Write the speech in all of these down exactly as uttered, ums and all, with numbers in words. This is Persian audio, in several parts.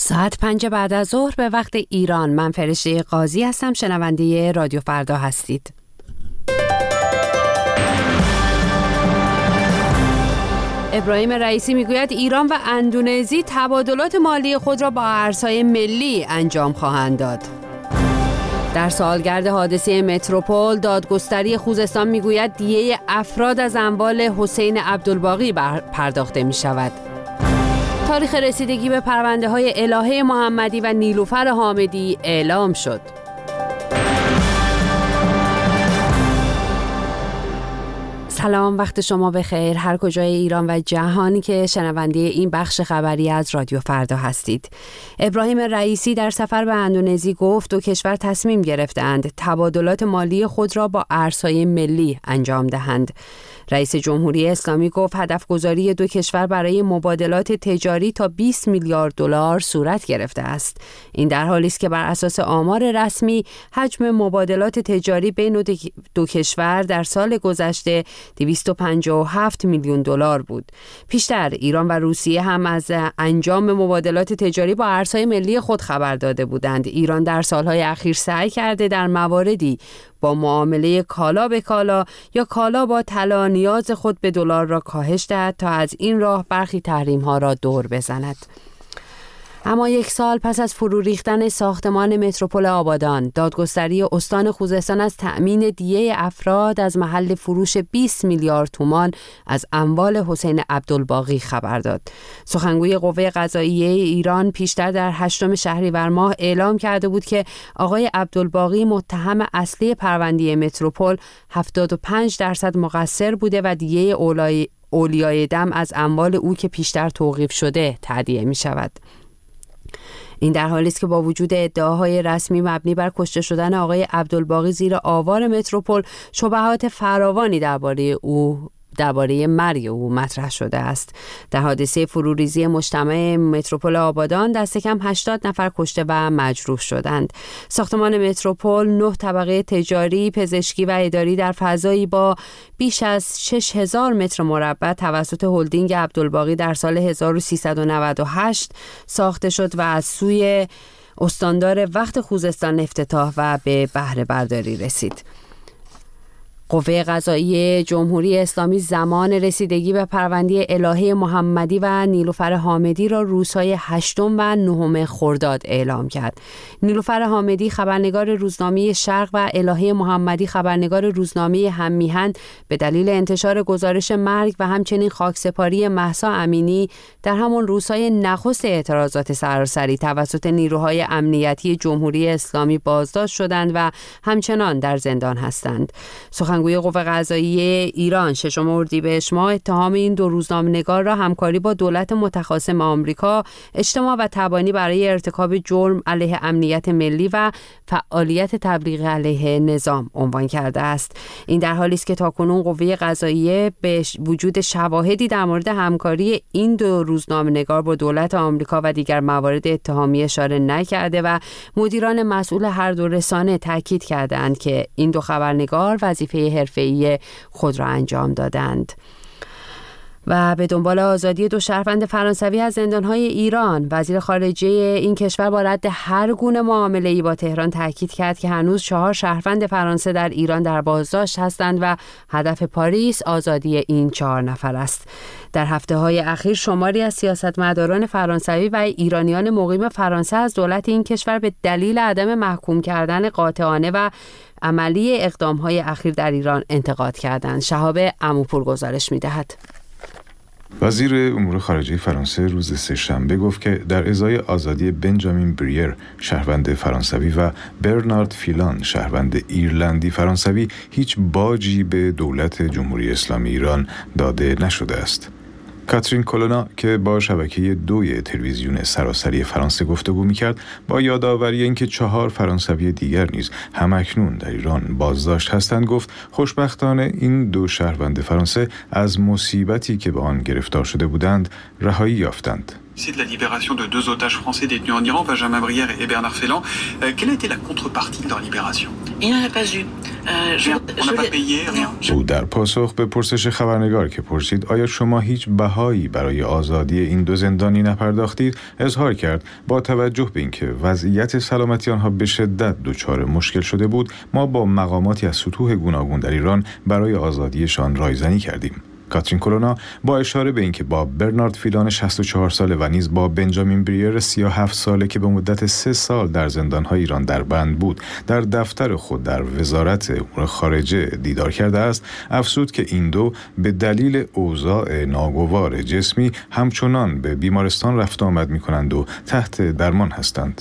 ساعت پنج بعد از ظهر به وقت ایران. من فرشته قاضی هستم، شنونده رادیو فردا هستید. ابراهیم رئیسی میگوید ایران و اندونزی تبادلات مالی خود را با ارزهای ملی انجام خواهند داد. در سالگرد حادثه متروپول، دادگستری خوزستان میگوید دیه افراد از اموال حسین عبدالباقی پرداخته می شود. تاریخ رسیدگی به پرونده های الهه محمدی و نیلوفر حامدی اعلام شد. سلام، وقت شما بخیر هر کجای ایران و جهانی که شنونده این بخش خبری از رادیو فردا هستید. ابراهیم رئیسی در سفر به اندونزی گفت دو کشور تصمیم گرفتند تبادلات مالی خود را با ارزهای ملی انجام دهند. رئیس جمهوری اسلامی گفت هدف گذاری دو کشور برای مبادلات تجاری تا بیست میلیارد دلار صورت گرفته است. این در حالی است که بر اساس آمار رسمی حجم مبادلات تجاری بین دو کشور در سال گذشته دویست و پنجاه و هفت میلیون دلار بود. پیشتر ایران و روسیه هم از انجام مبادلات تجاری با ارزهای ملی خود خبر داده بودند. ایران در سالهای اخیر سعی کرده در مواردی با معامله کالا به کالا یا کالا با طلا نیاز خود به دلار را کاهش دهد تا از این راه برخی تحریم‌ها را دور بزند. اما یک سال پس از فرو ریختن ساختمان متروپول آبادان، دادگستری استان خوزستان از تأمین دیه افراد از محل فروش بیست میلیارد تومان از اموال حسین عبدالباقی خبر داد. سخنگوی قوه قضاییه ایران پیشتر در هشتم شهریور ماه اعلام کرده بود که آقای عبدالباقی متهم اصلی پرونده متروپول هفتاد و پنج درصد مقصر بوده و دیه اولای اولیای دم از اموال او که پیشتر توقیف شده تادیه می شود. این در حالی است که با وجود ادعاهای رسمی مبنی بر کشته شدن آقای عبدالباقی زیر آوار متروپول، شبهات فراوانی درباره او درباره مرگ او مطرح شده است. در حادثه فروریزی مجتمع متروپول آبادان دست کم هشتاد نفر کشته و مجروح شدند. ساختمان متروپول نه طبقه تجاری، پزشکی و اداری در فضایی با بیش از شش هزار متر مربع توسط هلدینگ عبدالباقی در سال هزار و سیصد و نود و هشت ساخته شد و از سوی استاندار وقت خوزستان افتتاح و به بهره برداری رسید. قوه قضاییه جمهوری اسلامی زمان رسیدگی به پرونده الهه محمدی و نیلوفر حامدی را روزهای هشتم و نهم خرداد اعلام کرد. نیلوفر حامدی خبرنگار روزنامه شرق و الهه محمدی خبرنگار روزنامه هممیهن به دلیل انتشار گزارش مرگ و همچنین خاکسپاری مهسا امینی در همان روزهای نخست اعتراضات سراسری توسط نیروهای امنیتی جمهوری اسلامی بازداشت شدند و همچنان در زندان هستند. سخنگوی قوه قضاییه ایران ششم اردیبهشت ماه اتهام این دو روزنامه‌نگار را همکاری با دولت متخاصم آمریکا، اجتماع و تبانی برای ارتکاب جرم علیه امنیت ملی و فعالیت تبلیغ علیه نظام عنوان کرده است. این در حالی است که تاکنون قوه قضاییه به وجود شواهدی در مورد همکاری این دو روزنامه‌نگار با دولت آمریکا و دیگر موارد اتهامی اشاره نکرده و مدیران مسئول هر دو رسانه تاکید کردند که این دو خبرنگار وظیفه حرفه‌ای خود را انجام دادند. و به دنبال آزادی دو شهروند فرانسوی از زندان‌های ایران، وزیر خارجه این کشور با رد هر گونه معامله‌ای با تهران تاکید کرد که هنوز چهار شهروند فرانسه در ایران در بازداشت هستند و هدف پاریس آزادی این چهار نفر است. در هفته‌های اخیر شماری از سیاستمداران فرانسوی و ایرانیان مقیم فرانسه از دولت این کشور به دلیل عدم محکوم کردن قاطعانه و عملی اقدام‌های اخیر در ایران انتقاد کردند. شهاب عموپور گزارش می‌دهد. وزیر امور خارجه فرانسه روز سه‌شنبه گفت که در ازای آزادی بنجامین بریر شهروند فرانسوی و برنارد فیلان شهروند ایرلندی فرانسوی هیچ باجی به دولت جمهوری اسلامی ایران داده نشده است. کاترین کولونا که با شبکه دوی تلویزیون سراسری فرانسه گفتگو می‌کرد، با یادآوری اینکه چهار فرانسوی دیگر نیز همکنون در ایران بازداشت هستند گفت خوشبختانه این دو شهروند فرانسه از مصیبتی که به آن گرفتار شده بودند رهایی یافتند. C'est de la libération de deux otages français détenus en Iran, Benjamin Brière et Bernard Félan. Euh, quelle a été la contrepartie de leur libération? Il n'y en a pas eu. Rien. On n'a pas payé, rien. او در پاسخ به پرسش خبرنگار که پرسید آیا شما هیچ بهایی برای آزادی این دو زندانی نپرداختید، اظهار کرد با توجه به اینکه وضعیت سلامتی آنها به شدت دچار مشکل شده بود، ما با مقاماتی از سطوح گوناگون در ایران برای آزادیشان رایزنی کردیم. کاترین کولونا با اشاره به اینکه با برنارد فیلان شصت و چهار ساله و نیز با بنجامین بریر سی و هفت ساله که به مدت سه سال در زندان‌های ایران در بند بود، در دفتر خود در وزارت امور خارجه دیدار کرده است، افزود که این دو به دلیل اوضاع ناگوار جسمی همچنان به بیمارستان رفت آمد می‌کنند و تحت درمان هستند.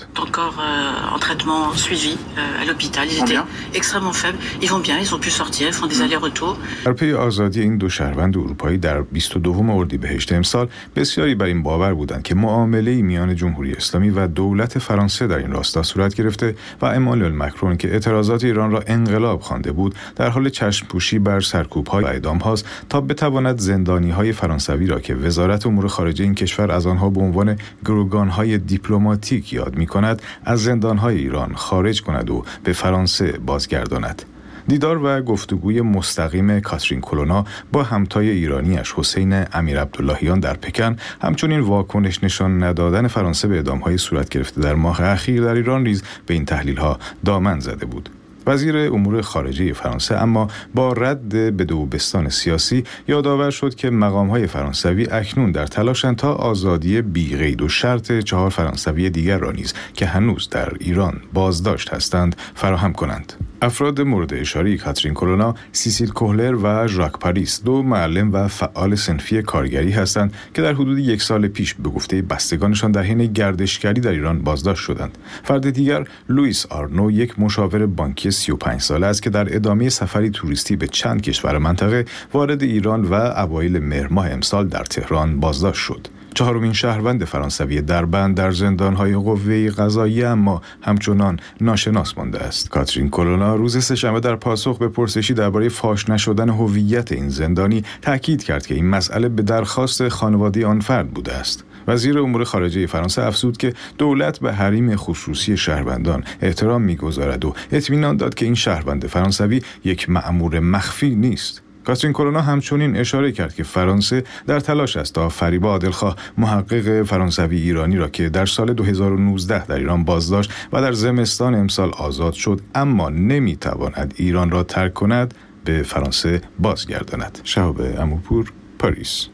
en traitement suivi à l'hôpital. Ils étaient extrêmement faibles. Ils vont bien, ils ont pu sortir, ils font des allers-retours. در پی آزادی این دو شهروند اروپایی در بیست و دوم اردیبهشت امسال، بسیاری بر این باور بودند که معامله‌ای میان جمهوری اسلامی و دولت فرانسه در این راستا صورت گرفته و امانوئل مکرون که اعتراضات ایران را انقلاب خوانده بود، در حال چشم پوشی بر سرکوب‌ها و اعدام‌هاست تا بتواند زندانی‌های فرانسوی را که وزارت امور خارجه این کشور از آنها به عنوان گروگان‌های دیپلماتیک یاد می‌کند، از زندان‌های ایران خارج کند و به فرانسه بازگرداند. دیدار و گفتگوی مستقیم کاترین کولونا با همتای ایرانیش حسین امیر عبداللهیان در پکن، همچنین واکنش نشان ندادن فرانسه به اعدام‌های صورت گرفته در ماه اخیر در ایران نیز به این تحلیل‌ها دامن زده بود. وزیر امور خارجه فرانسه اما با رد به دوبستان سیاسی یادآور شد که مقام‌های فرانسوی اکنون در تلاشند تا آزادی بی قید و شرط چهار فرانسوی دیگر را نیز که هنوز در ایران بازداشت هستند فراهم کنند. افراد مورد اشاره کاترین کولونا، سیسیل کوهلر و ژاک پاریس، دو معلم و فعال صنفی کارگری هستند که در حدود یک سال پیش به گفته بستگانشان در حین گردشگری در ایران بازداشت شدند. فرد دیگر لوئیس آرنو، یک مشاور بانکی سی و پنج ساله است که در ادامه سفری توریستی به چند کشور منطقه وارد ایران و اوایل مهر ماه امسال در تهران بازداشت شد. چهارمین شهروند فرانسوی دربند در زندان‌های قوه قضاییه اما همچنان ناشناس مانده است. کاترین کولونا روز سه‌شنبه در پاسخ به پرسشی درباره فاش نشدن هویت این زندانی تاکید کرد که این مسئله به درخواست خانواده آن فرد بوده است. وزیر امور خارجه فرانسه افزود که دولت به حریم خصوصی شهروندان احترام می‌گذارد و اطمینان داد که این شهروند فرانسوی یک مأمور مخفی نیست. کاترین کولونا همچنین اشاره کرد که فرانسه در تلاش است تا فریبا عادلخواه، محقق فرانسوی ایرانی را که در سال دو هزار و نوزده در ایران بازداشت و در زمستان امسال آزاد شد اما نمیتواند ایران را ترک کند، به فرانسه بازگرداند. شهاب اموپور، پاریس.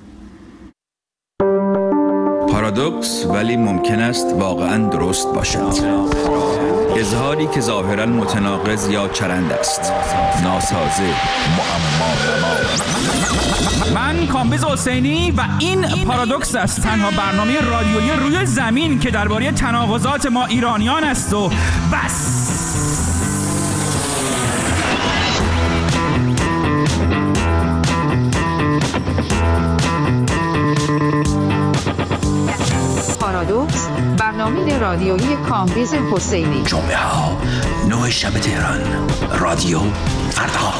پارادوکس ولی ممکن است واقعاً درست باشد. اظهاری که ظاهراً متناقض یا چرند است، ناسازه، معما. من کامبیز حسینی و این پارادوکس است، تنها برنامه رادیویی روی زمین که درباره تناقضات ما ایرانیان است و بس. پارادوکس، برنامه رادیویی کامبیز حسینی. جمعه ها نه شب تهران، رادیو فردا.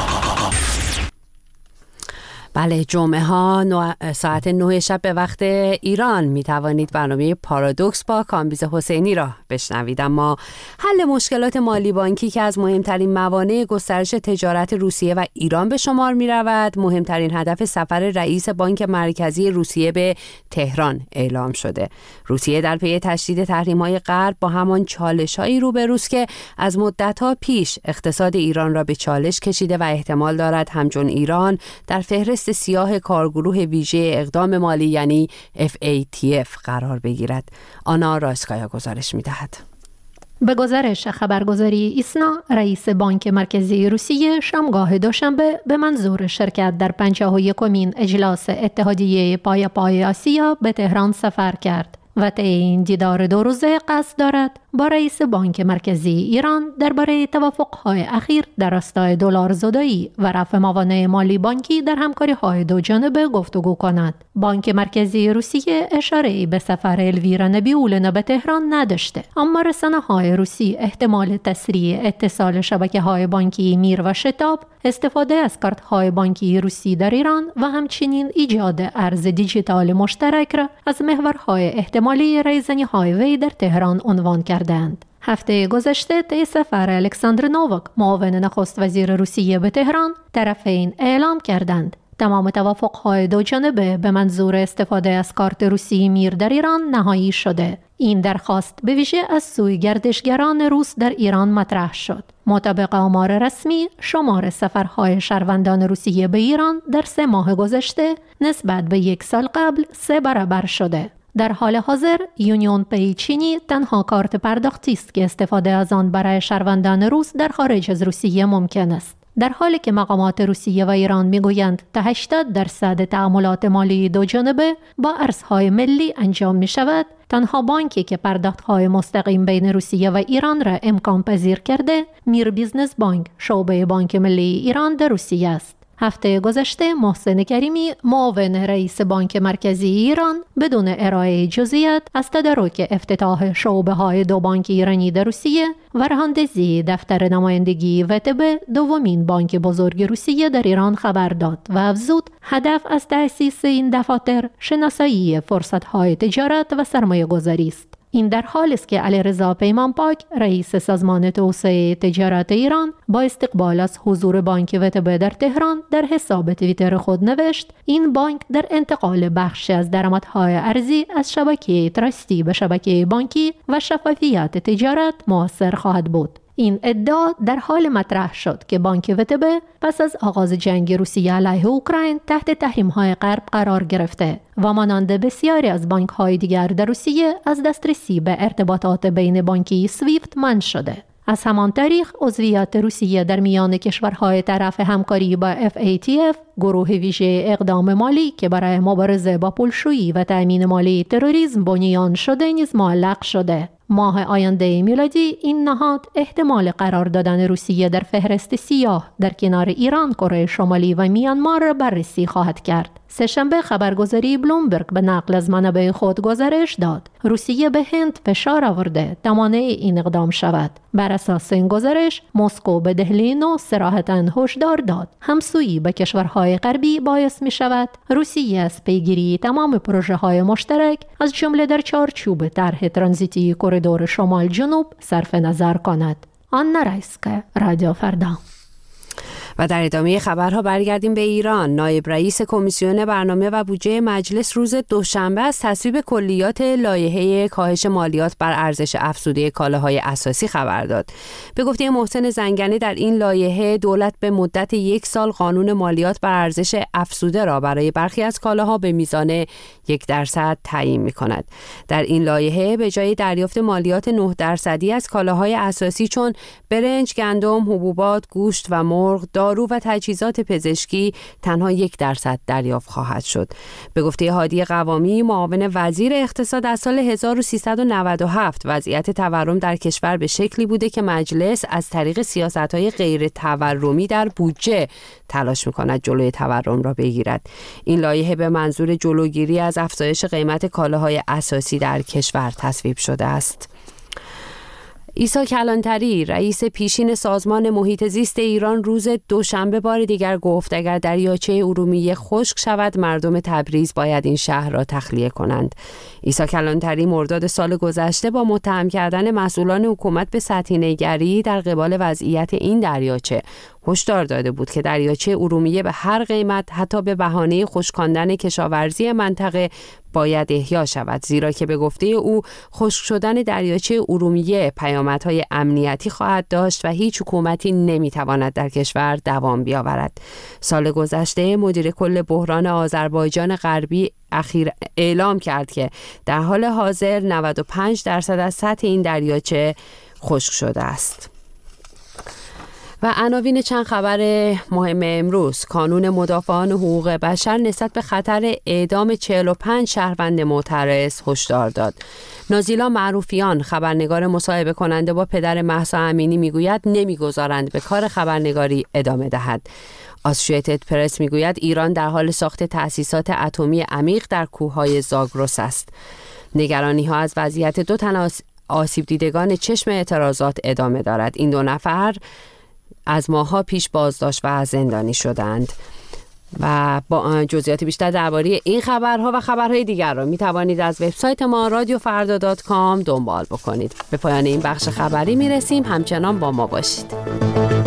بله، جمعه ها ساعت نه شب به وقت ایران می توانید برنامه پارادوکس با کامبیز حسینی را بشنوید. اما حل مشکلات مالی بانکی که از مهمترین موانع گسترش تجارت روسیه و ایران به شمار می رود، مهمترین هدف سفر رئیس بانک مرکزی روسیه به تهران اعلام شده. روسیه در پی تشدید تحریم‌های غرب با همان چالش‌هایی روبروست که از مدت‌ها پیش اقتصاد ایران را به چالش کشیده و احتمال دارد همچون ایران در فهرست سیاه کارگروه ویژه اقدام مالی یعنی اف ای تی اف قرار بگیرد. آنا راسکایا گزارش می‌دهد. به گزارش خبرگزاری ایسنا، رئیس بانک مرکزی روسیه شامگاه دوشنبه به منظور شرکت در پنجاه و یکمین اجلاس اتحادیه پای پای آسیا به تهران سفر کرد و طی این دیدار دو روزه قصد دارد با رئیس بانک مرکزی ایران درباره توافق‌های اخیر در راستای دلار زدایی و رفع موانع مالی بانکی در همکاری‌های دو جانبه گفتگو کند. بانک مرکزی روسیه اشاره‌ای به سفر الویرا نبیولونا به تهران نداشته، اما رسانه‌های روسی احتمال تسریع اتصال شبکه‌های بانکی میر و شتاب، استفاده از کارت‌های بانکی روسی در ایران و همچنین ایجاد ارز دیجیتال مشترک را از محورهای احتمالی رایزنی‌های وی در تهران عنوان کردند. هفته گذشته طی سفر الکساندر نوواک، معاون نخست وزیر روسیه به تهران، طرفین اعلام کردند تمام توافق‌های دو جانبه به منظور استفاده از کارت روسی میر در ایران نهایی شده. این درخواست به ویژه از سوی گردشگران روس در ایران مطرح شد. مطابق آمار رسمی، شمار سفرهای شهروندان روسیه به ایران در سه ماه گذشته نسبت به یک سال قبل سه برابر شده. در حال حاضر یونیون پی چینی تنها کارت پرداختی است که استفاده از آن برای شهروندان روس در خارج از روسیه ممکن است. در حالی که مقامات روسیه و ایران میگویند تا هشتاد درصد تعاملات مالی دو جانبه با ارزهای ملی انجام می شود، تنها بانکی که پرداخت‌های مستقیم بین روسیه و ایران را امکان پذیر کرده، میر بیزنس بانک، شعبه بانک ملی ایران در روسیه است. هفته گذشته محسن کریمی، معاون رئیس بانک مرکزی ایران، بدون ارائه جزئیات از تدارک افتتاح شعبه‌های دو بانک ایرانی در روسیه و رهاندزی دفتر نمایندگی وتب، دومین بانک بزرگ روسیه در ایران، خبر داد و افزود هدف از تأسیس این دفاتر شناسایی فرصت‌های تجارت و سرمایه‌گذاری است. این در حالی است که علیرضا پیمانپاک، رئیس سازمان توسعه تجارت ایران، با استقبال از حضور بانک وتب در تهران در حساب توییتر خود نوشت این بانک در انتقال بخشی از درآمدهای ارزی از شبکه تراستی به شبکه بانکی و شفافیت تجارت مؤثر خواهد بود. این ادعا در حال مطرح شد که بانک وتب پس از آغاز جنگ روسیه علیه اوکراین تحت تحریم‌های غرب قرار گرفته و مانند بسیاری از بانک‌های دیگر در روسیه از دسترسی به ارتباطات بین بانکی سویفت منع شده. از همان تاریخ عضویت روسیه در میان کشورهای طرف همکاری با اف ای تی اف، گروه ویژه اقدام مالی که برای مبارزه با پولشویی و تأمین مالی تروریسم بنیان شده، نیز معلق شده. ماه آینده میلادی این نهاد احتمال قرار دادن روسیه در فهرست سیاه در کنار ایران، کره شمالی و میانمار را بررسی خواهد کرد. سه‌شنبه خبرگزاری بلومبرگ به نقل از منابع خود گزارش داد روسیه به هند فشار آورده تا مانع این اقدام شود. بر اساس این گزارش، مسکو به دهلی نو صراحتاً هشدار داد همسویی به کشورهای غربی باعث می شود روسیه از پیگیری تمام پروژه های مشترک از جمله در چارچوب طرح ترانزیتی کریدور شمال جنوب صرف نظر کند. آنا رایسکه، رادیو فردا. و در ادامه خبرها برگردیم به ایران. نایب رئیس کمیسیون برنامه و بودجه مجلس روز دوشنبه از تصویب کلیات لایحه کاهش مالیات بر ارزش افزوده کالاهای اساسی خبر داد. به گفته محسن زنگنی، در این لایحه دولت به مدت یک سال قانون مالیات بر ارزش افزوده را برای برخی از کالاها به میزان یک درصد تعیین می‌کند. در این لایحه به جای دریافت مالیات نه درصدی از کالاهای اساسی چون برنج، گندم، حبوبات، گوشت و مرغ، دارو و تجهیزات پزشکی تنها یک درصد دریافت خواهد شد. به گفته هادی قوامی، معاون وزیر اقتصاد، از سال هزار و سیصد و نود و هفت وضعیت تورم در کشور به شکلی بوده که مجلس از طریق سیاست‌های غیر تورمی در بودجه تلاش می‌کند جلوی تورم را بگیرد. این لایحه به منظور جلوگیری از افزایش قیمت کالاهای اساسی در کشور تصویب شده است. عیسی کلانتری، رئیس پیشین سازمان محیط زیست ایران، روز دوشنبه بار دیگر گفت اگر دریاچه ارومیه خشک شود، مردم تبریز باید این شهر را تخلیه کنند. عیسی کلانتری مرداد سال گذشته با متهم کردن مسئولان حکومت به سطحی‌نگری در قبال وضعیت این دریاچه هشدار داده بود که دریاچه ارومیه به هر قیمت، حتی به بهانه خشکاندن کشاورزی منطقه، باید احیا شود، زیرا که به گفته او خشک شدن دریاچه ارومیه پیامدهای امنیتی خواهد داشت و هیچ حکومتی نمیتواند در کشور دوام بیاورد. سال گذشته مدیر کل بحران آذربایجان غربی اخیر اعلام کرد که در حال حاضر نود و پنج درصد از سطح این دریاچه خشک شده است. و عناوین چند خبر مهم امروز: کانون مدافعان حقوق بشر نسبت به خطر اعدام چهل و پنج شهروند معترض هشدار داد. نازیلا معروفیان، خبرنگار مصاحبه کننده با پدر مهسا امینی، میگوید نمیگذارند به کار خبرنگاری ادامه دهد. آسوشیتد پرس میگوید ایران در حال ساخت تأسیسات اتمی عمیق در کوههای زاگرس است. نگرانی ها از وضعیت دو تن آسیب دیدگان چشم اعتراضات ادامه دارد. این دو نفر از ماه‌ها پیش بازداشت و زندانی شدند. و با جزئیات بیشتر درباره این خبرها و خبرهای دیگر را می توانید از وبسایت ما رادیو فردا دات کام دنبال بکنید. به پایان این بخش خبری می رسیم. همچنان با ما باشید.